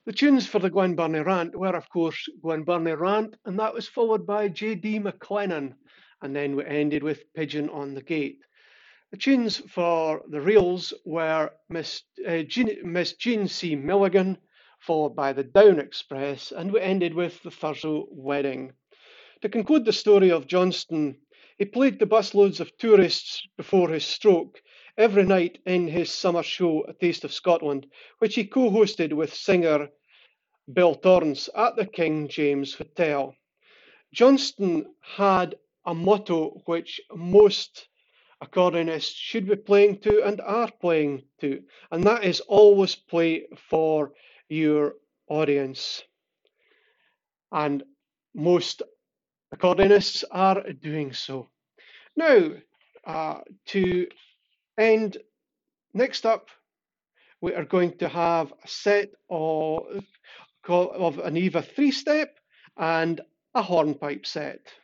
The tunes for the Gwen Burnie rant were, of course, Gwen Burnie Rant, and that was followed by J.D. McLennan, and then we ended with Pigeon on the Gate. The tunes for the reels were Miss Jean C. Milligan, followed by the Down Express, and we ended with the Thurso Wedding. To conclude the story of Johnston, he played to busloads of tourists before his stroke every night in his summer show, A Taste of Scotland, which he co-hosted with singer Bill Torrance at the King James Hotel. Johnston had a motto which most accordionists should be playing to and are playing to, and that is always play for your audience. And most accordionists are doing so. Now, to end, next up, we are going to have a set of an EVA 3-step and a hornpipe set.